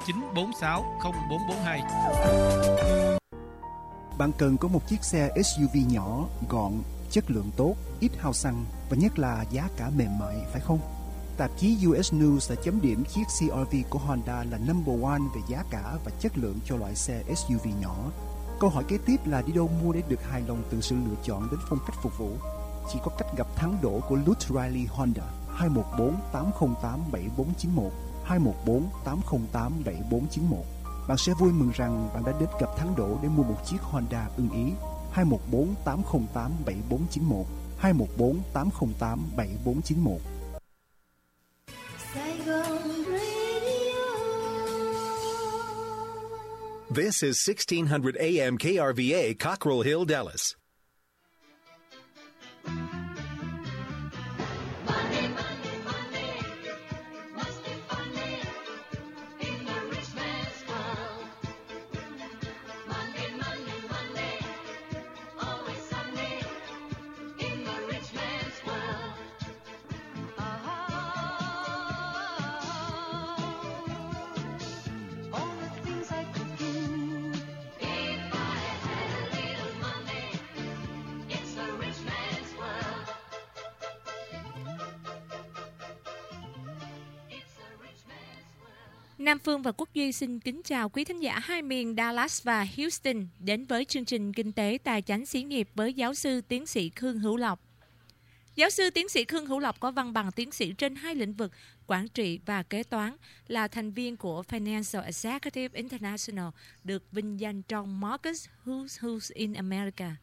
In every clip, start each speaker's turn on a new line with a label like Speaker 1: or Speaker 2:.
Speaker 1: 946 0442.
Speaker 2: Bạn cần có một chiếc xe SUV nhỏ, gọn, chất lượng tốt, ít hao xăng và nhất là giá cả mềm mại, phải không? Tạp chí US News đã chấm điểm chiếc CR-V của Honda là number one về giá cả và chất lượng cho loại xe SUV nhỏ. Câu hỏi kế tiếp là đi đâu mua để được hài lòng từ sự lựa chọn đến phong cách phục vụ? Chỉ có cách gặp thắng đổ của Lutz Riley Honda 214-808-7491 214-808-7491. Bạn sẽ vui mừng rằng bạn đã đến gặp thắng đổ để mua một chiếc Honda ưng ý. 214-808-7491 214-808-7491.
Speaker 3: This is 1600 AM KRVA, Cockrell Hill, Dallas.
Speaker 4: Nam Phương và Quốc Duy xin kính chào quý thính giả hai miền Dallas và Houston đến với chương trình Kinh tế Tài chánh xí nghiệp với giáo sư tiến sĩ Khương Hữu Lộc. Giáo sư tiến sĩ Khương Hữu Lộc có văn bằng tiến sĩ trên hai lĩnh vực quản trị và kế toán, là thành viên của Financial Executive International, được vinh danh trong Marcus Who's in America.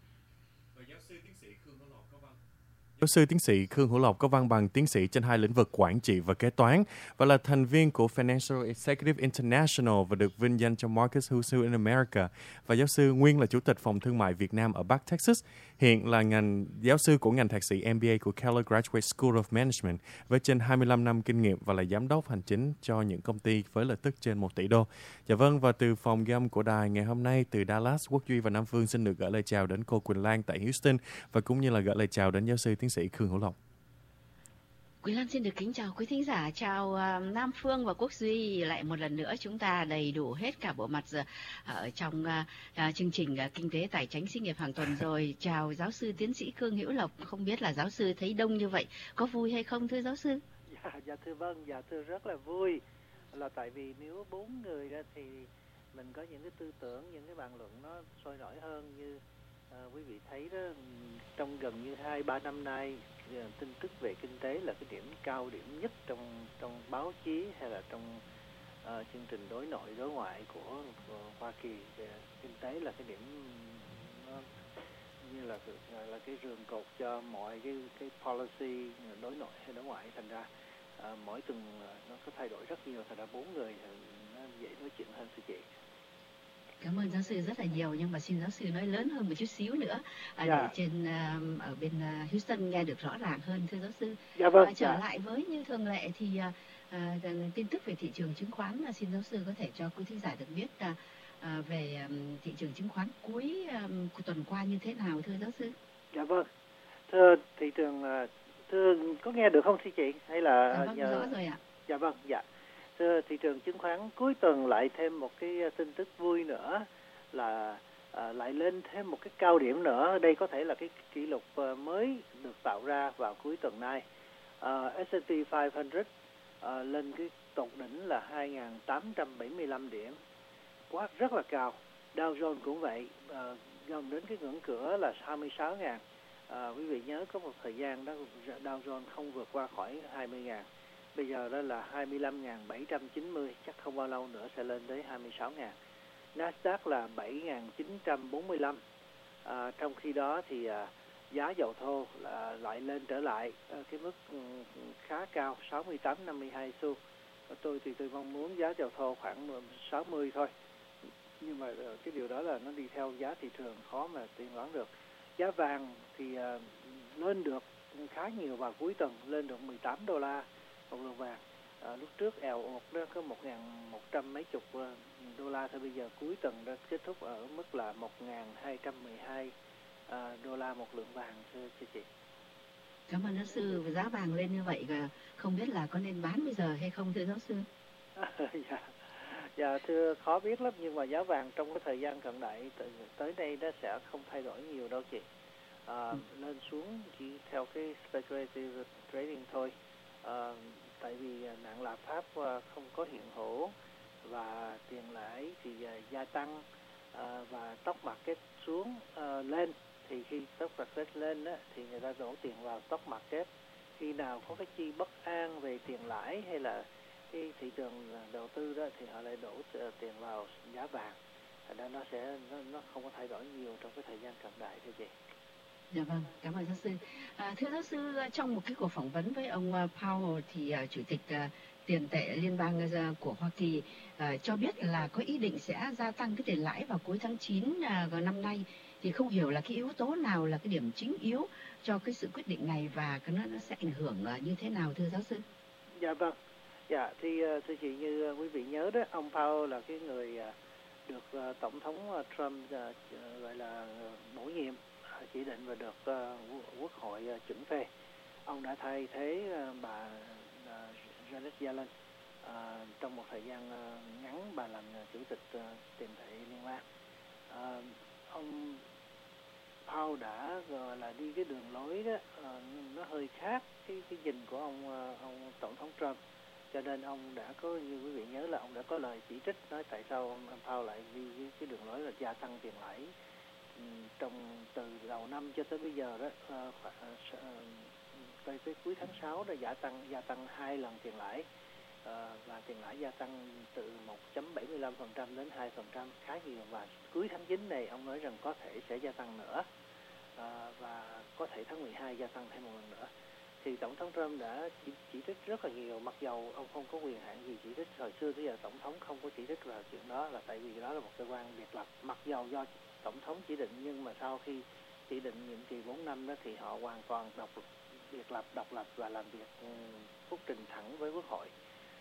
Speaker 5: Giáo sư tiến sĩ Khương Hữu Lộc có văn bằng tiến sĩ trên hai lĩnh vực quản trị và kế toán và là thành viên của Financial Executive International và được vinh danh trong Marcus Who's in America. Và giáo sư nguyên là chủ tịch phòng thương mại Việt Nam ở Bắc Texas. Hiện là giáo sư của ngành thạc sĩ MBA của Keller Graduate School of Management với trên 25 năm kinh nghiệm và là giám đốc hành chính cho những công ty với lợi tức trên 1 tỷ đô. Dạ vâng, và từ phòng ghi âm của đài ngày hôm nay từ Dallas, Quốc Duy và Nam Phương xin được gửi lời chào đến cô Quỳnh Lan tại Houston và cũng như là gửi lời chào đến giáo sư tiến sĩ Khương Hữu Lộc.
Speaker 6: Quỳnh Lan xin được kính chào quý thính giả, chào Nam Phương và Quốc Duy. Lại một lần nữa chúng ta đầy đủ hết cả bộ mặt ở trong chương trình Kinh tế Tài chánh xí nghiệp hàng tuần rồi. Chào giáo sư tiến sĩ Khương Hữu Lộc, không biết là giáo sư thấy đông như vậy có vui hay không thưa giáo sư?
Speaker 7: Dạ thưa vâng, dạ thưa rất là vui, là tại vì nếu 4 người ra thì mình có những cái tư tưởng, những cái bàn luận nó sôi nổi hơn. Như quý vị thấy đó, trong gần như 2-3 năm nay tin tức về kinh tế là cái điểm cao điểm nhất trong báo chí hay là trong chương trình đối nội đối ngoại của Hoa Kỳ. Kinh tế là cái điểm nó như là cái rường cột cho mọi cái policy đối nội hay đối ngoại. Thành ra mỗi tuần nó có thay đổi rất nhiều, thành ra 4 người nó dễ nói chuyện hơn thưa chị.
Speaker 6: Cảm ơn giáo sư rất là nhiều, nhưng mà xin giáo sư nói lớn hơn một chút xíu nữa để trên ở bên Houston nghe được rõ ràng hơn thưa giáo sư.
Speaker 7: Dạ vâng.
Speaker 6: Trở lại với như thường lệ thì tin tức về thị trường chứng khoán, xin giáo sư có thể cho quý thính giả được biết về thị trường chứng khoán cuối tuần qua như thế nào thưa giáo sư?
Speaker 7: Dạ vâng. Thưa thị trường, thưa có nghe được không thưa chị hay là?
Speaker 6: Dạ vâng, rõ rồi ạ.
Speaker 7: Dạ vâng, dạ. Thưa thị trường chứng khoán cuối tuần lại thêm một cái tin tức vui nữa là lại lên thêm một cái cao điểm nữa. Đây có thể là cái kỷ lục mới được tạo ra vào cuối tuần nay. S&P 500 lên cái tột đỉnh là 2.875 điểm, quá rất là cao. Dow Jones cũng vậy, gần đến cái ngưỡng cửa là 26.000. Quý vị nhớ có một thời gian đó Dow Jones không vượt qua khỏi 20.000. Bây giờ đó là 25.790, chắc không bao lâu nữa sẽ lên tới 26.000. Nasdaq là 7.945. Trong khi đó thì giá dầu thô là lại lên trở lại cái mức khá cao, 68.52 xu. Tôi mong muốn giá dầu thô khoảng 60 thôi. Nhưng mà cái điều đó là nó đi theo giá thị trường, khó mà tiên đoán được. Giá vàng thì lên được khá nhiều vào cuối tuần, lên được 18 đô la một lượng vàng. Lúc trước eo ột đó có 1.100 mấy chục đô la, thôi bây giờ cuối tuần đã kết thúc ở mức là 1.212 đô la một lượng vàng thưa chị.
Speaker 6: Cảm ơn giáo sư. Giá vàng lên như vậy không biết là có nên bán bây giờ hay không thưa giáo sư?
Speaker 7: Dạ thưa, khó biết lắm, nhưng mà giá vàng trong cái thời gian cận đại tới đây nó sẽ không thay đổi nhiều đâu chị. Lên xuống chỉ theo cái speculative trading thôi. Tại vì nạn lạm phát không có hiện hữu và tiền lãi thì gia tăng, và stock market xuống lên, thì khi stock market lên á, thì người ta đổ tiền vào stock market. Khi nào có cái chi bất an về tiền lãi hay là cái thị trường đầu tư đó thì họ lại đổ tiền vào giá vàng. Thành ra nó không có thay đổi nhiều trong cái thời gian cận đại thưa chị.
Speaker 6: Dạ vâng, cảm ơn giáo sư. Thưa giáo sư, trong một cái cuộc phỏng vấn với ông Powell thì chủ tịch tiền tệ liên bang của Hoa Kỳ cho biết là có ý định sẽ gia tăng cái tiền lãi vào cuối tháng 9 năm nay. Thì không hiểu là cái yếu tố nào là cái điểm chính yếu cho cái sự quyết định này và nó sẽ ảnh hưởng như thế nào thưa giáo sư?
Speaker 7: Dạ vâng. Dạ thì thưa chị, như quý vị nhớ đó, ông Powell là cái người được tổng thống Trump gọi là bổ nhiệm, chỉ định và được Quốc hội chuẩn phê. Ông đã thay thế bà Janet Yellen. Trong một thời gian ngắn bà làm chủ tịch tiền tệ liên bang. Ông Powell đã gọi là đi cái đường lối đó, nó hơi khác cái nhìn của ông tổng thống Trump, cho nên ông đã có, như quý vị nhớ là ông đã có lời chỉ trích nói tại sao ông Powell lại đi cái đường lối là gia tăng tiền lãi trong từ đầu năm cho tới bây giờ đó, tới cuối tháng 6 đã gia tăng 2 lần tiền lãi, và tiền lãi gia tăng từ 1.75% đến 2% khá nhiều, và cuối tháng 9 này ông nói rằng có thể sẽ gia tăng nữa, và có thể tháng 12 gia tăng thêm một lần nữa. Thì tổng thống Trump đã chỉ trích rất là nhiều, mặc dầu ông không có quyền hạn gì chỉ trích. Hồi xưa tới giờ tổng thống không có chỉ trích vào chuyện đó, là tại vì đó là một cơ quan biệt lập, mặc dầu do tổng thống chỉ định, nhưng mà sau khi chỉ định nhiệm kỳ 4 năm đó thì họ hoàn toàn biệt lập, độc lập và làm việc phúc trình thẳng với Quốc hội.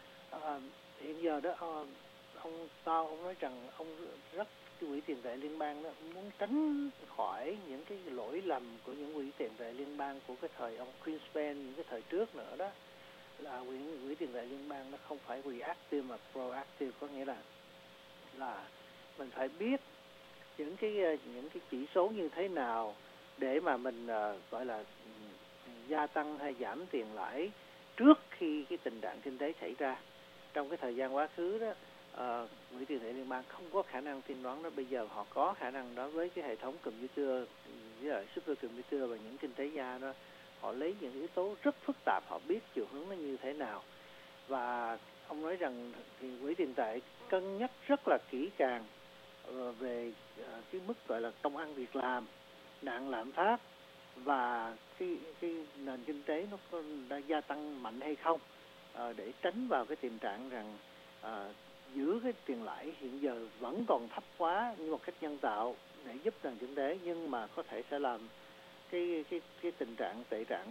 Speaker 7: Hiện giờ đó ông nói rằng ông rất quỹ tiền tệ liên bang đó muốn tránh khỏi những cái lỗi lầm của những quỹ tiền tệ liên bang của cái thời ông Greenspan, những cái thời trước nữa đó, là quỹ tiền tệ liên bang nó không phải reactive mà proactive, có nghĩa là mình phải biết những cái chỉ số như thế nào để mà mình gọi là gia tăng hay giảm tiền lãi trước khi cái tình trạng kinh tế xảy ra. Trong cái thời gian quá khứ đó, quỹ tiền tệ liên bang không có khả năng tiên đoán đó. Bây giờ họ có khả năng đó với cái hệ thống computer, với lại supercomputer và những kinh tế gia đó. Họ lấy những yếu tố rất phức tạp, họ biết chiều hướng nó như thế nào. Và ông nói rằng thì quỹ tiền tệ cân nhắc rất là kỹ càng về cái mức gọi là công ăn việc làm, nạn lạm phát và cái nền kinh tế nó đã gia tăng mạnh hay không, để tránh vào cái tình trạng rằng giữ cái tiền lãi hiện giờ vẫn còn thấp quá như một cách nhân tạo để giúp nền kinh tế, nhưng mà có thể sẽ làm cái tình trạng tệ trạng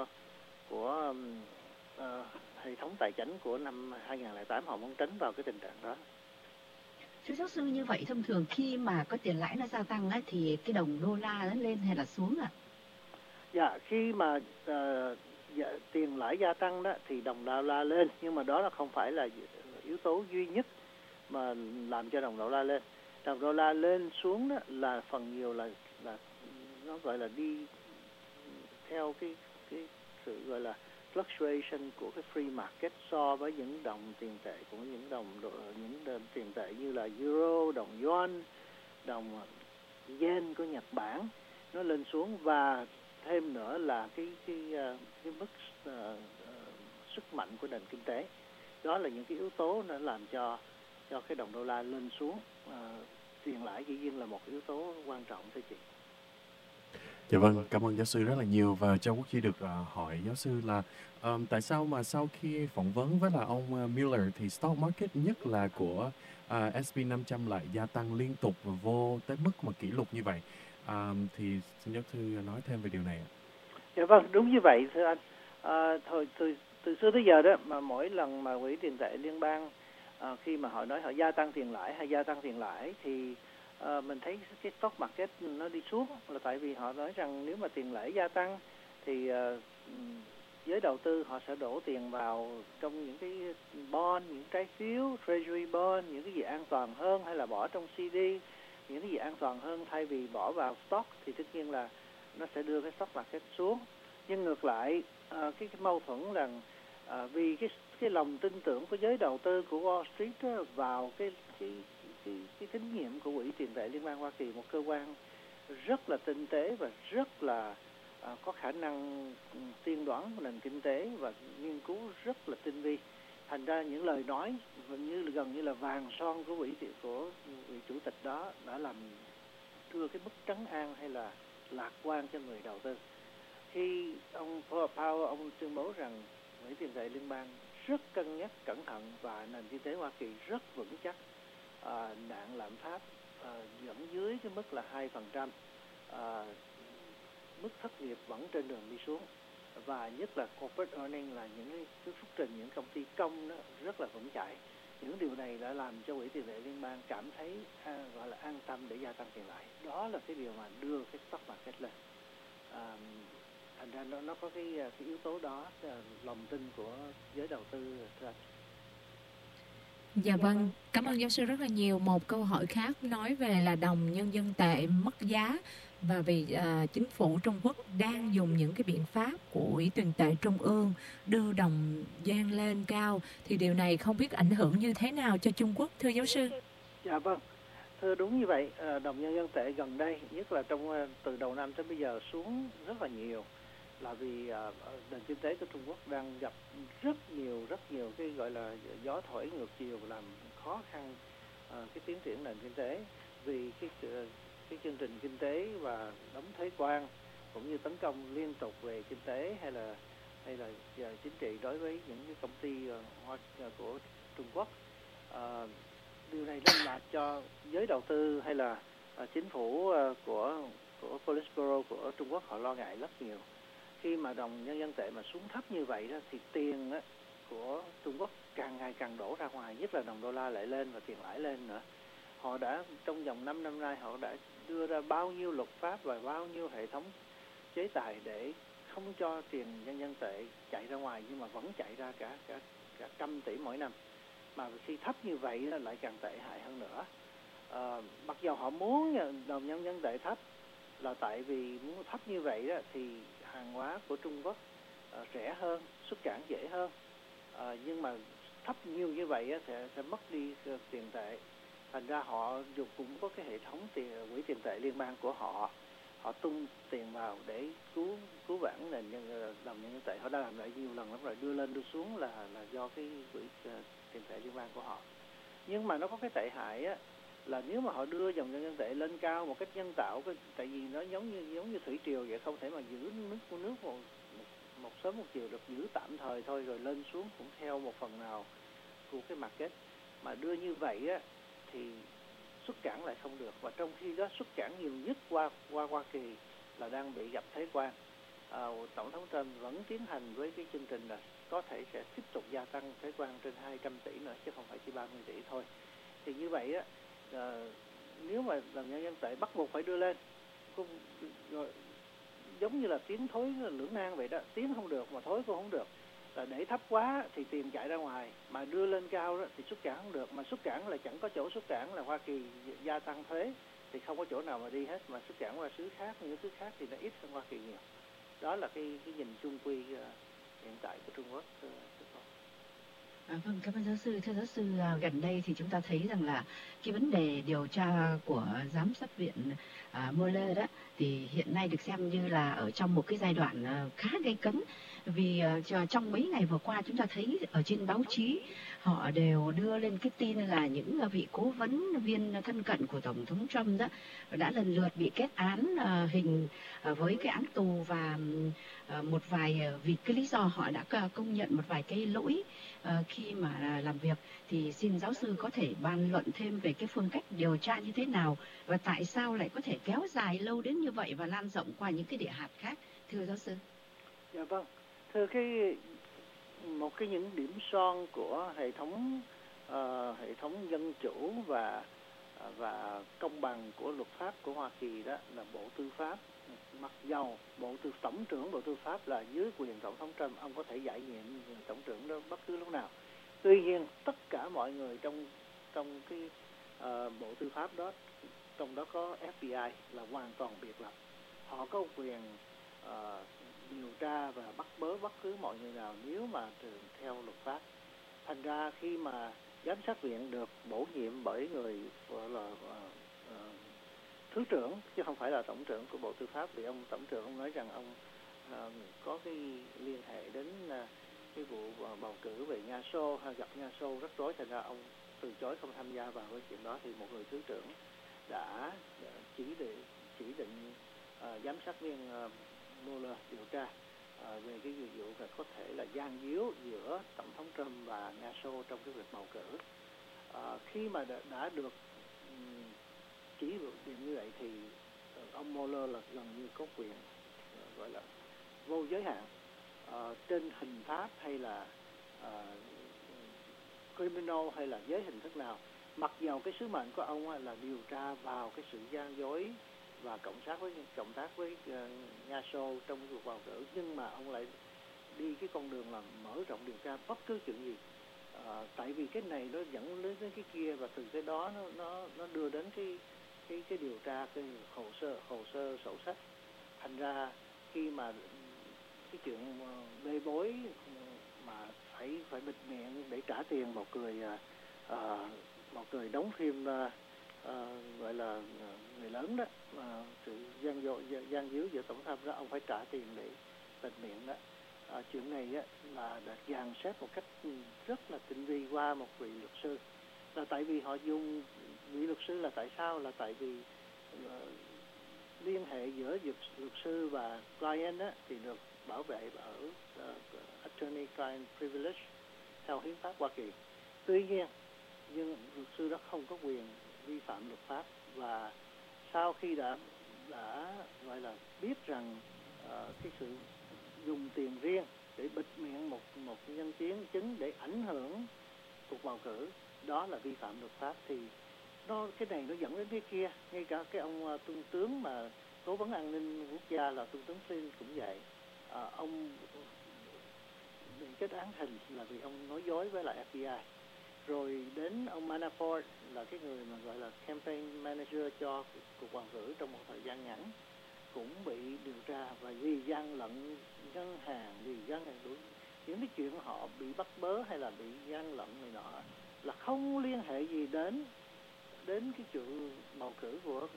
Speaker 7: của hệ thống tài chính của năm 2008, họ muốn tránh vào cái tình trạng đó.
Speaker 6: Thưa giáo sư, như vậy thông thường khi mà có tiền lãi nó gia tăng ấy, thì cái đồng đô la nó lên hay là xuống ạ?
Speaker 7: Dạ, khi mà tiền lãi gia tăng đó thì đồng đô la lên, nhưng mà đó là không phải là yếu tố duy nhất mà làm cho đồng đô la lên. Đồng đô la lên xuống đó là phần nhiều là nó gọi là đi theo cái sự gọi là fluctuation của cái free market so với những đồng tiền tệ của những đồng tiền tệ như là euro, đồng yuan, đồng yen của Nhật Bản, nó lên xuống. Và thêm nữa là cái mức sức mạnh của nền kinh tế. Đó là những cái yếu tố nó làm cho cái đồng đô la lên xuống. Tiền lãi dĩ nhiên là một yếu tố quan trọng thưa chị.
Speaker 5: Dạ vâng, cảm ơn giáo sư rất là nhiều. Và cho Quốc Duy được hỏi giáo sư là tại sao mà sau khi phỏng vấn với là ông Miller thì stock market nhất là của S&P 500 lại gia tăng liên tục và vô tới mức mà kỷ lục như vậy? Thì xin giáo sư nói thêm về điều này ạ.
Speaker 7: Dạ vâng, đúng như vậy thưa anh. Từ xưa tới giờ đó mà mỗi lần mà quỹ tiền tệ liên bang khi mà họ nói họ gia tăng tiền lãi thì mình thấy cái stock market nó đi xuống, là tại vì họ nói rằng nếu mà tiền lãi gia tăng thì giới đầu tư họ sẽ đổ tiền vào trong những cái bond, những trái phiếu, treasury bond, những cái gì an toàn hơn, hay là bỏ trong CD, những cái gì an toàn hơn thay vì bỏ vào stock, thì tất nhiên là nó sẽ đưa cái stock market xuống. Nhưng ngược lại, cái mâu thuẫn là vì cái lòng tin tưởng của giới đầu tư của Wall Street đó, vào cái tín nhiệm của Quỹ tiền tệ Liên bang Hoa Kỳ, một cơ quan rất là tinh tế và rất là có khả năng tiên đoán của nền kinh tế và nghiên cứu rất là tinh vi. Thành ra những lời nói gần như là vàng son của vị chủ tịch đó đã làm đưa cái bức trấn an hay là lạc quan cho người đầu tư. Khi ông Powell ông tuyên bố rằng Quỹ tiền tệ liên bang rất cân nhắc cẩn thận và nền kinh tế Hoa Kỳ rất vững chắc, nạn lạm phát vẫn dưới cái mức là 2%, mức thất nghiệp vẫn trên đường đi xuống, và nhất là corporate earning là những cái phúc trình những công ty công đó rất là vững chãi. Những điều này đã làm cho Quỹ tiền tệ liên bang cảm thấy gọi là an tâm để gia tăng tiền lãi. Đó là cái điều mà đưa cái stock market lên. Thành ra nó có cái yếu tố đó, lòng tin của giới đầu tư.
Speaker 4: Dạ vâng, cảm ơn giáo sư rất là nhiều. Một câu hỏi khác nói về là đồng nhân dân tệ mất giá, và vì chính phủ Trung Quốc đang dùng những cái biện pháp của Quỹ tiền tệ Trung ương đưa đồng yuan lên cao, thì điều này không biết ảnh hưởng như thế nào cho Trung Quốc, thưa giáo sư?
Speaker 7: Dạ vâng, thưa đúng như vậy. Đồng nhân dân tệ gần đây, nhất là từ đầu năm tới bây giờ xuống rất là nhiều, là vì nền kinh tế của Trung Quốc đang gặp rất nhiều cái gọi là gió thổi ngược chiều, làm khó khăn cái tiến triển nền kinh tế, vì cái chương trình kinh tế và đóng thuế quan cũng như tấn công liên tục về kinh tế hay là chính trị đối với những cái công ty của Trung Quốc. Điều này đem lại cho giới đầu tư hay là chính phủ của Politburo của Trung Quốc họ lo ngại rất nhiều. Khi mà đồng nhân dân tệ mà xuống thấp như vậy đó, thì tiền của Trung Quốc càng ngày càng đổ ra ngoài, nhất là đồng đô la lại lên và tiền lãi lên nữa. Họ đã trong vòng 5 năm nay họ đã đưa ra bao nhiêu luật pháp và bao nhiêu hệ thống chế tài để không cho tiền nhân dân tệ chạy ra ngoài, nhưng mà vẫn chạy ra cả 100 tỷ mỗi năm. Mà khi thấp như vậy lại càng tệ hại hơn nữa. Mặc dù họ muốn đồng nhân dân tệ thấp là tại vì muốn thấp như vậy đó, thì hàng hóa của Trung Quốc rẻ hơn, xuất cảng dễ hơn. Nhưng mà thấp nhiều như vậy sẽ mất đi tiền tệ. Thành ra họ cũng có cái hệ thống quỹ tiền tệ liên bang của họ tung tiền vào để cứu vãn nền đồng nhân dân tệ. Họ đã làm lại nhiều lần lắm rồi, đưa lên đưa xuống là do cái quỹ tiền tệ liên bang của họ. Nhưng mà nó có cái tệ hại là nếu mà họ đưa dòng nhân dân tệ lên cao một cách nhân tạo, tại vì nó giống như thủy triều vậy, không thể mà giữ nước một sớm một chiều được, giữ tạm thời thôi rồi lên xuống cũng theo một phần nào của cái market. Mà đưa như vậy thì xuất cảng lại không được, và trong khi đó xuất cảng nhiều nhất qua Hoa Kỳ là đang bị gặp thuế quan. Tổng thống Trump vẫn tiến hành với cái chương trình là có thể sẽ tiếp tục gia tăng thuế quan trên 200 tỷ nữa, chứ không phải chỉ 30 tỷ thôi. Thì như vậy nếu mà đồng nhân dân tệ bắt buộc phải đưa lên, giống như là tiến thối lưỡng nan vậy đó, tiến không được mà thối cũng không được. Là để thấp quá thì tiền chạy ra ngoài, mà đưa lên cao đó thì xuất cảng không được, mà xuất cảng là chẳng có chỗ xuất cảng, là Hoa Kỳ gia tăng thuế thì không có chỗ nào mà đi hết, mà xuất cảng qua xứ khác, những xứ khác thì nó ít hơn Hoa Kỳ nhiều. Đó là cái nhìn chung quy hiện tại của Trung Quốc.
Speaker 6: Vâng, cảm ơn giáo sư. Thưa giáo sư, gần đây thì chúng ta thấy rằng là cái vấn đề điều tra của giám sát viện Mueller đó thì hiện nay được xem như là ở trong một cái giai đoạn khá gay cấn, vì trong mấy ngày vừa qua chúng ta thấy ở trên báo chí họ đều đưa lên cái tin là những vị cố vấn viên thân cận của Tổng thống Trump đó đã lần lượt bị kết án hình với cái án tù, và một vài vì cái lý do họ đã công nhận một vài cái lỗi khi mà làm việc. Thì xin giáo sư có thể bàn luận thêm về cái phương cách điều tra như thế nào, và tại sao lại có thể kéo dài lâu đến như vậy và lan rộng qua những cái địa hạt khác, thưa giáo sư?
Speaker 7: Dạ vâng, thưa một những điểm son của hệ thống dân chủ và và công bằng của luật pháp của Hoa Kỳ đó là Bộ Tư pháp. Mặc dầu Tổng trưởng Bộ Tư pháp là dưới quyền Tổng thống Trump, ông có thể giải nhiệm Tổng trưởng đó bất cứ lúc nào. Tuy nhiên tất cả mọi người trong cái Bộ Tư pháp đó, trong đó có FBI là hoàn toàn biệt lập. Họ có quyền điều tra và bắt bớ bất cứ mọi người nào nếu mà theo luật pháp. Thành ra khi mà giám sát viện được bổ nhiệm bởi người gọi là thứ trưởng chứ không phải là tổng trưởng của Bộ Tư pháp, vì ông tổng trưởng ông nói rằng ông có cái liên hệ đến cái vụ bầu cử về Nga Xô, hay gặp Nga Xô rắc rối, thành ra ông từ chối không tham gia vào cái chuyện đó. Thì một người thứ trưởng đã chỉ định giám sát viên Mueller điều tra về cái vụ là có thể là gian díu giữa Tổng thống Trump và Nga Xô trong cái việc bầu cử. Khi mà đã được chỉ điểm như vậy thì ông Mueller là gần như có quyền gọi là vô giới hạn trên hình pháp hay là criminal hay là giới hình thức nào. Mặc dầu cái sứ mệnh của ông là điều tra vào cái sự gian dối và cộng tác với Nga Xô trong cuộc bầu cử, nhưng mà ông lại đi cái con đường là mở rộng điều tra bất cứ chuyện gì. Tại vì cái này nó dẫn đến cái kia, và từ cái đó nó đưa đến cái điều tra, cái hồ sơ sổ sách. Thành ra khi mà cái chuyện bê bối mà phải bịt miệng để trả tiền một người đóng phim gọi là người lớn đó, sự gian díu giữa tổng thống đó, ông phải trả tiền để bịt miệng đó. Chuyện này là đã dàn xếp một cách rất là tinh vi qua một vị luật sư. Là tại vì họ dùng vị luật sư là tại sao? Là tại vì liên hệ giữa luật sư và client thì được bảo vệ ở attorney-client privilege theo hiến pháp Hoa Kỳ. Tuy nhiên, nhưng luật sư đó không có quyền vi phạm luật pháp, và sau khi đã gọi là biết rằng cái sự dùng tiền riêng để bịt miệng một nhân chứng để ảnh hưởng cuộc bầu cử, đó là vi phạm luật pháp, thì cái này nó dẫn đến cái kia. Ngay cả cái ông tướng mà cố vấn an ninh quốc gia là tướng Flynn cũng vậy. Ông bị kết án hình là vì ông nói dối với lại FBI. Rồi đến ông Manafort là cái người mà gọi là campaign manager cho cuộc bầu cử trong một thời gian ngắn, cũng bị điều tra và vì gian lận ngân hàng, vì gian lận đủ những cái chuyện họ bị bắt bớ hay là bị gian lận này nọ là không liên hệ gì đến cái chuyện bầu cử của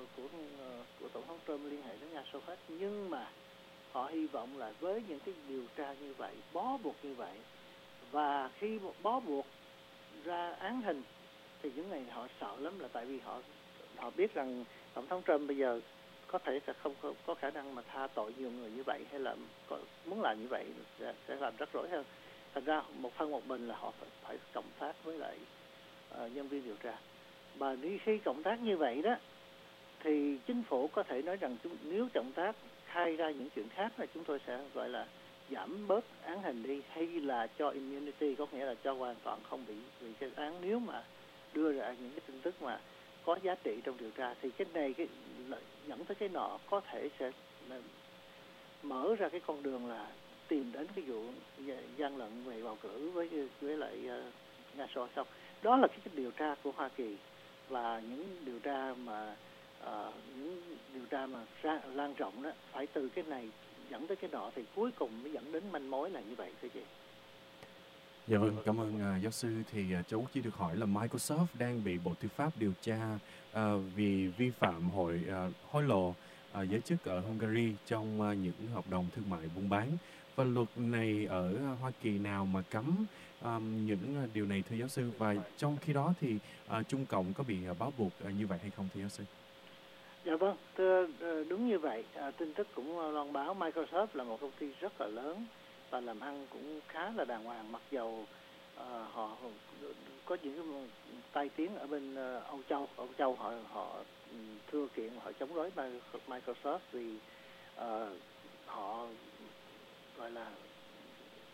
Speaker 7: tổng thống Trump, liên hệ đến Nga Xô hết. Nhưng mà họ hy vọng là với những cái điều tra như vậy, bó buộc như vậy, và khi bó buộc ra án hình thì những này họ sợ lắm, là tại vì họ biết rằng tổng thống Trump bây giờ có thể sẽ không có khả năng mà tha tội nhiều người như vậy, hay là muốn làm như vậy sẽ làm rắc rối hơn. Thành ra một phân một bình là họ phải cộng tác với lại nhân viên điều tra. Mà khi cộng tác như vậy đó thì chính phủ có thể nói rằng nếu cộng tác khai ra những chuyện khác là chúng tôi sẽ gọi là giảm bớt án hình đi, hay là cho immunity, có nghĩa là cho hoàn toàn không bị kết án nếu mà đưa ra những cái tin tức mà có giá trị trong điều tra. Thì cái này dẫn tới cái nọ, có thể sẽ mở ra cái con đường là tìm đến cái vụ gian lận về bầu cử với lại Nga Xô xong. Đó là cái điều tra của Hoa Kỳ, và những điều tra mà lan rộng đó, phải từ cái này dẫn tới cái nọ thì cuối cùng mới dẫn đến manh mối là như vậy thưa chị.
Speaker 5: Dạ vâng, cảm ơn giáo sư. Thì cháu chỉ được hỏi là Microsoft đang bị Bộ Tư pháp điều tra vì vi phạm hối lộ giới chức ở Hungary trong những hợp đồng thương mại buôn bán. Và luật này ở Hoa Kỳ nào mà cấm những điều này thưa giáo sư? Và trong khi đó thì Trung Cộng có bị báo buộc như vậy hay không thưa giáo sư?
Speaker 7: Dạ vâng, thưa, đúng như vậy. Tin tức cũng loan báo Microsoft là một công ty rất là lớn và làm ăn cũng khá là đàng hoàng, mặc dầu họ có những cái tai tiếng ở bên Âu Châu. Âu Châu họ thưa kiện, họ chống đối Microsoft vì họ gọi là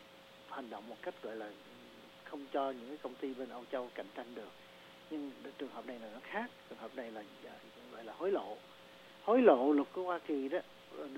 Speaker 7: hành động một cách gọi là không cho những cái công ty bên Âu Châu cạnh tranh được. Nhưng trường hợp hợp này là nó khác. Trường hợp này là gọi là hối lộ. Hối lộ luật của Hoa Kỳ đó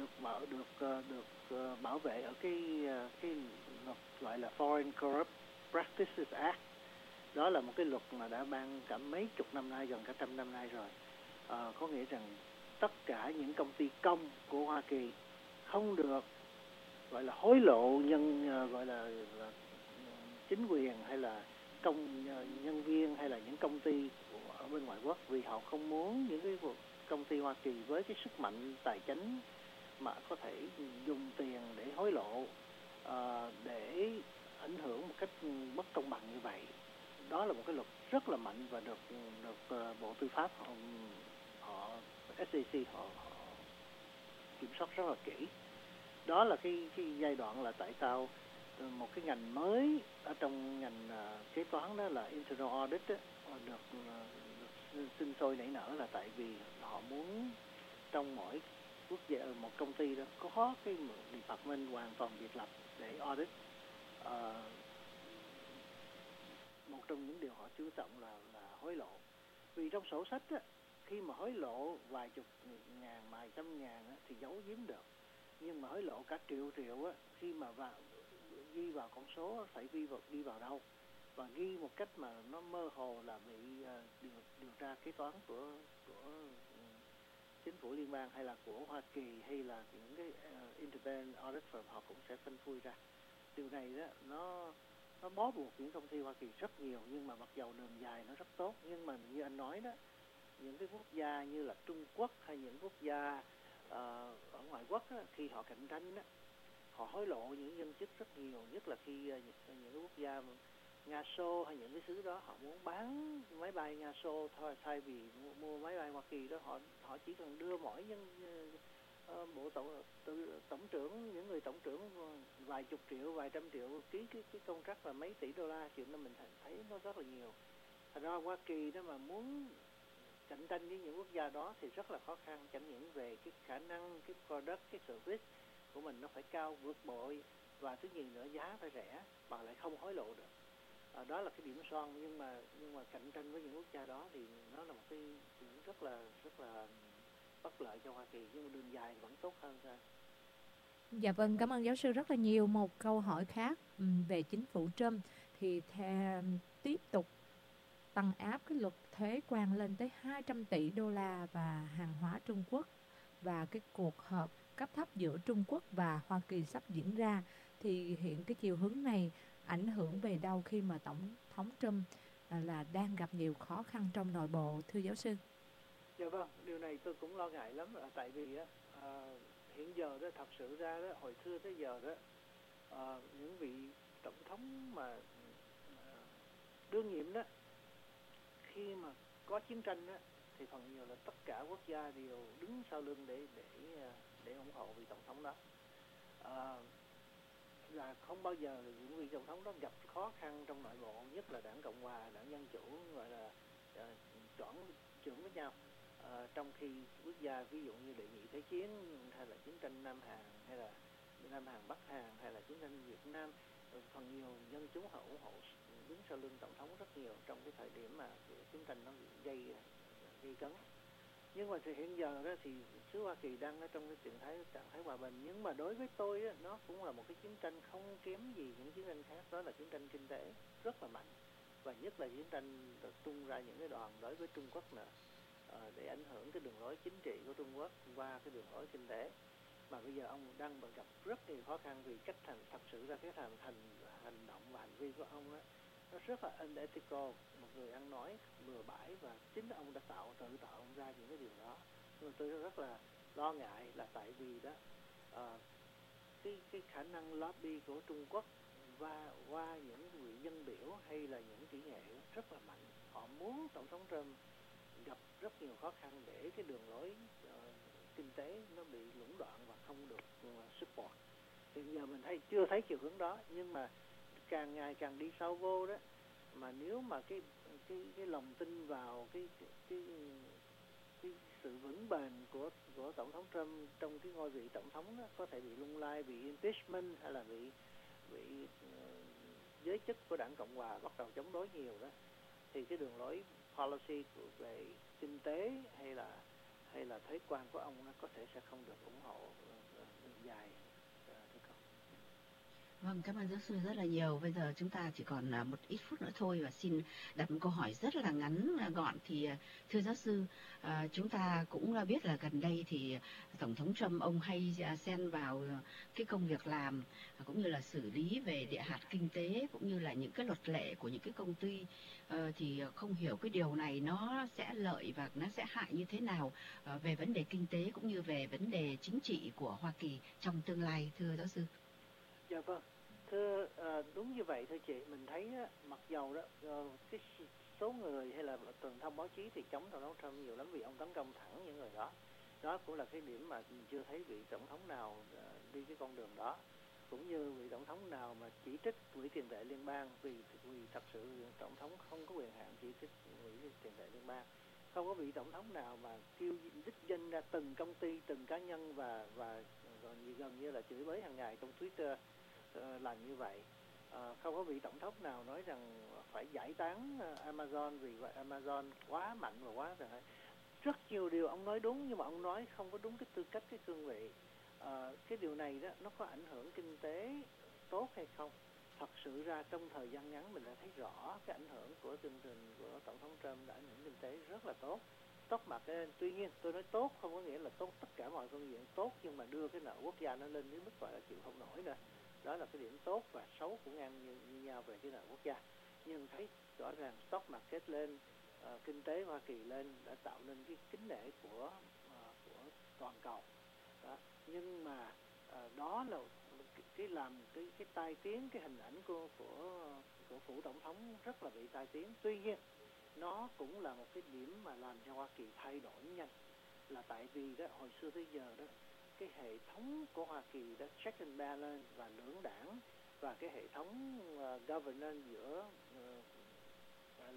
Speaker 7: được bảo vệ ở cái luật gọi là Foreign Corrupt Practices Act. Đó là một cái luật mà đã ban cả mấy chục năm nay, gần cả 100 năm nay rồi. Có nghĩa rằng tất cả những công ty công của Hoa Kỳ không được gọi là hối lộ gọi là chính quyền hay là nhân viên hay là những công ty ở bên ngoại quốc, vì họ không muốn những cái công ty Hoa Kỳ với cái sức mạnh tài chính mà có thể dùng tiền để hối lộ để ảnh hưởng một cách bất công bằng như vậy. Đó là một cái luật rất là mạnh và được Bộ Tư pháp họ SEC họ kiểm soát rất là kỹ. Đó là cái giai đoạn là tại sao một cái ngành mới ở trong ngành kế toán, đó là internal audit đó, được sinh sôi nảy nở, là tại vì họ muốn trong mỗi quốc gia, một công ty đó có cái department hoàn toàn biệt lập để audit. Một trong những điều họ chú trọng là hối lộ. Vì trong sổ sách á, khi mà hối lộ vài chục ngàn, vài trăm ngàn á, thì giấu giếm được. Nhưng mà hối lộ cả triệu á, khi mà ghi vào con số phải ghi vào đâu, và ghi một cách mà nó mơ hồ là bị điều tra kế toán của chính phủ liên bang hay là của Hoa Kỳ hay là những cái independent audit firm, họ cũng sẽ phân phui ra. Điều này đó nó bó buộc những công ty Hoa Kỳ rất nhiều, nhưng mà mặc dầu đường dài nó rất tốt, nhưng mà như anh nói đó, những cái quốc gia như là Trung Quốc hay những quốc gia ở ngoại quốc đó, khi họ cạnh tranh đó, họ hối lộ những nhân chức rất nhiều, nhất là khi những cái quốc gia Nga Xô hay những cái xứ đó họ muốn bán máy bay Nga Xô thôi, thay vì mua máy bay Hoa Kỳ đó, họ chỉ cần đưa mỗi bộ tổng trưởng, những người tổng trưởng vài chục triệu, vài trăm triệu ký cái contract là mấy tỷ đô la, chuyện đó mình thấy nó rất là nhiều. Thành ra Hoa Kỳ đó mà muốn cạnh tranh với những quốc gia đó thì rất là khó khăn, chẳng những về cái khả năng, cái product, cái service của mình nó phải cao vượt bội, và thứ nhì nữa giá phải rẻ mà lại không hối lộ được. Đó là cái điểm son, nhưng mà cạnh tranh với những quốc gia đó thì nó là một cái điểm rất là bất lợi cho Hoa Kỳ, nhưng mà đường dài vẫn tốt hơn thôi.
Speaker 4: Dạ vâng, cảm ơn giáo sư rất là nhiều. Một câu hỏi khác về chính phủ Trump thì tiếp tục tăng áp cái luật thuế quan lên tới 200 tỷ đô la và hàng hóa Trung Quốc, và cái cuộc họp cấp thấp giữa Trung Quốc và Hoa Kỳ sắp diễn ra, thì hiện cái chiều hướng này ảnh hưởng về đâu khi mà Tổng thống Trump là đang gặp nhiều khó khăn trong nội bộ, thưa giáo sư?
Speaker 7: Dạ vâng, điều này tôi cũng lo ngại lắm, tại vì hiện giờ đó, thật sự ra đó, hồi xưa tới giờ đó, những vị tổng thống mà đương nhiệm đó, khi mà có chiến tranh đó, thì phần nhiều là tất cả quốc gia đều đứng sau lưng để ủng hộ vị tổng thống đó. Là không bao giờ những vị tổng thống đó gặp khó khăn trong nội bộ, nhất là đảng Cộng hòa, đảng Dân chủ gọi là choảng chưởng với nhau. Trong khi quốc gia ví dụ như đệ nhị thế chiến hay là chiến tranh Nam Hàn hay là Nam Hàn Bắc Hàn hay là chiến tranh Việt Nam, phần nhiều dân chúng họ ủng hộ, đứng sau lưng tổng thống rất nhiều trong cái thời điểm mà chiến tranh nó gây cấn. Nhưng mà thì hiện giờ đó thì xứ Hoa Kỳ đang ở trong cái trạng thái hòa bình, nhưng mà đối với tôi đó, nó cũng là một cái chiến tranh không kém gì những chiến tranh khác, đó là chiến tranh kinh tế rất là mạnh, và nhất là chiến tranh được tung ra những cái đòn đối với Trung Quốc nữa, để ảnh hưởng cái đường lối chính trị của Trung Quốc qua cái đường lối kinh tế. Mà bây giờ ông đang gặp rất nhiều khó khăn vì cách thật sự ra cái hành động và hành vi của ông đó, nó rất là unethical, một người ăn nói bừa bãi, và chính ông đã tự tạo ra những cái điều đó. Nhưng mà tôi rất là lo ngại là tại vì đó cái khả năng lobby của Trung Quốc và qua những vị dân biểu hay là những kỹ nghệ rất là mạnh. Họ muốn tổng thống Trump gặp rất nhiều khó khăn để cái đường lối kinh tế nó bị lũng đoạn và không được support. Hiện giờ mình chưa thấy chiều hướng đó, nhưng mà càng ngày càng đi sâu vô đó, mà nếu mà cái lòng tin vào cái sự vững bền của tổng thống Trump trong cái ngôi vị tổng thống đó, có thể bị lung lay, bị impeachment hay là bị giới chức của đảng Cộng hòa bắt đầu chống đối nhiều đó, thì cái đường lối policy về kinh tế hay là thuế quan của ông nó có thể sẽ không được ủng hộ dài, thưa cô.
Speaker 6: Vâng, cảm ơn giáo sư rất là nhiều. Bây giờ chúng ta chỉ còn một ít phút nữa thôi và xin đặt một câu hỏi rất là ngắn gọn. Thì thưa giáo sư, chúng ta cũng biết là gần đây thì Tổng thống Trump ông hay xen vào cái công việc làm cũng như là xử lý về địa hạt kinh tế cũng như là những cái luật lệ của những cái công ty, thì không hiểu cái điều này nó sẽ lợi và nó sẽ hại như thế nào về vấn đề kinh tế cũng như về vấn đề chính trị của Hoa Kỳ trong tương lai, thưa giáo sư?
Speaker 7: Dạ vâng, thưa đúng như vậy thưa chị. Mình thấy mặc dầu đó cái số người hay là truyền thông báo chí thì chống Tổng thống Trump nhiều lắm vì ông tấn công thẳng những người đó. Đó cũng là cái điểm mà mình chưa thấy vị tổng thống nào đi cái con đường đó, cũng như vị tổng thống nào mà chỉ trích quỹ tiền tệ liên bang, vì thật sự tổng thống không có quyền hạn chỉ trích quỹ tiền tệ liên bang. Không có vị tổng thống nào mà kêu đích danh ra từng công ty, từng cá nhân và gần như là chửi bới hàng ngày trong Twitter làm như vậy. Không có vị tổng thống nào nói rằng phải giải tán Amazon vì vậy Amazon quá mạnh và quá rồi. Rất nhiều điều ông nói đúng nhưng mà ông nói không có đúng cái tư cách, cái cương vị. Cái điều này đó nó có ảnh hưởng kinh tế tốt hay không? Thật sự ra trong thời gian ngắn mình đã thấy rõ cái ảnh hưởng của chương trình của Tổng thống Trump đã ảnh hưởng kinh tế rất là tốt. Tuy nhiên tôi nói tốt không có nghĩa là tốt tất cả mọi phương diện tốt, nhưng mà đưa cái nợ quốc gia nó lên đến mức gọi là chịu không nổi nữa. Đó là cái điểm tốt và xấu cũng ngang như nhau về cái nợ quốc gia. Nhưng thấy rõ ràng stock market lên, kinh tế Hoa Kỳ lên đã tạo nên cái kính nể của toàn cầu. Đó. Nhưng mà đó là cái làm cái tai tiếng, cái hình ảnh của phủ tổng thống rất là bị tai tiếng. Tuy nhiên nó cũng là một cái điểm mà làm cho Hoa Kỳ thay đổi nhanh, là tại vì đó hồi xưa tới giờ đó cái hệ thống của Hoa Kỳ đó check and balance và lưỡng đảng và cái hệ thống governance giữa gọi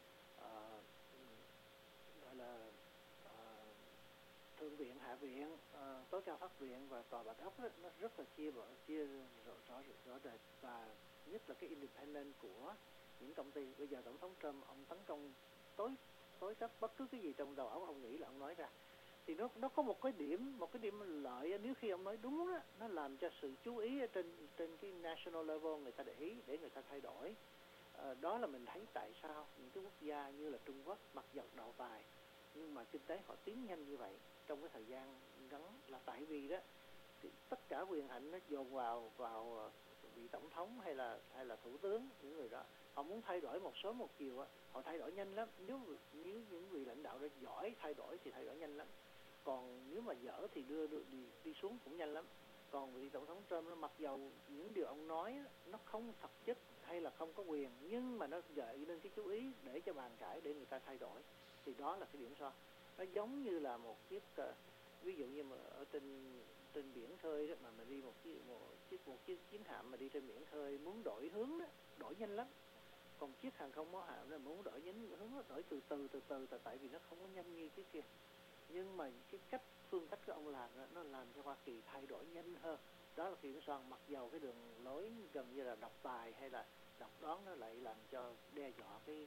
Speaker 7: là thượng viện, hạ viện, tối cao pháp viện và tòa bạch ốc đó, nó rất là chia rõ rệt, và nhất là cái independent của những công ty. Bây giờ tổng thống Trump ông tấn công tối cấp bất cứ cái gì trong đầu óc ông nghĩ là ông nói ra. Thì nó có một cái điểm lợi, nếu khi ông nói đúng đó, nó làm cho sự chú ý ở trên cái national level người ta để ý để người ta thay đổi. Đó là mình thấy tại sao những cái quốc gia như là Trung Quốc mặc dầu đậu tài nhưng mà kinh tế họ tiến nhanh như vậy trong cái thời gian ngắn, là tại vì đó tất cả quyền hành nó dồn vào vị tổng thống hay là thủ tướng, những người đó họ muốn thay đổi một sớm một chiều á, họ thay đổi nhanh lắm. Nếu những vị lãnh đạo đó giỏi thay đổi thì thay đổi nhanh lắm, còn nếu mà dở thì đi xuống cũng nhanh lắm. Còn vị tổng thống Trump nó mặc dầu những điều ông nói nó không thực chất hay là không có quyền, nhưng mà nó gợi lên cái chú ý để cho bàn cãi để người ta thay đổi. Thì đó là cái điểm so. Nó giống như là một ví dụ như mà ở trên biển khơi đó, mà mình đi một chiếc chiến hạm mà đi trên biển khơi muốn đổi hướng đó, đổi nhanh lắm. Còn chiếc hàng không mẫu hạm là muốn đổi hướng nó đổi từ từ tại vì nó không có nhanh như cái kia. Nhưng mà cái phương cách của ông làm đó, nó làm cho Hoa Kỳ thay đổi nhanh hơn. Đó là kiểm soát, mặc dầu cái đường lối gần như là độc tài hay là độc đoán, nó lại làm cho đe dọa cái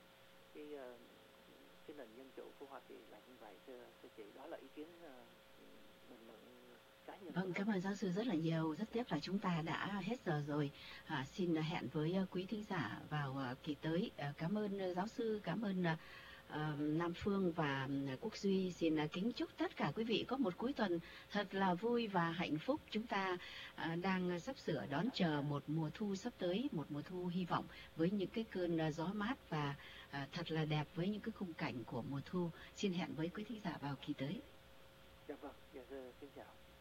Speaker 7: nền dân chủ của Hoa Kỳ là như vậy. Thưa chị, đó là ý kiến bình luận cá nhân.
Speaker 6: Vâng, cảm ơn giáo sư rất là nhiều. Rất tiếc là chúng ta đã hết giờ rồi. Xin hẹn với quý thính giả vào kỳ tới. Cảm ơn giáo sư, cảm ơn Nam Phương và Quốc Duy. Xin kính chúc tất cả quý vị có một cuối tuần thật là vui và hạnh phúc. Chúng ta đang sắp sửa đón chờ một mùa thu sắp tới, một mùa thu hy vọng với những cái cơn gió mát và thật là đẹp với những cái khung cảnh của mùa thu. Xin hẹn với quý thính giả vào kỳ tới.
Speaker 7: Dạ vâng, xin chào.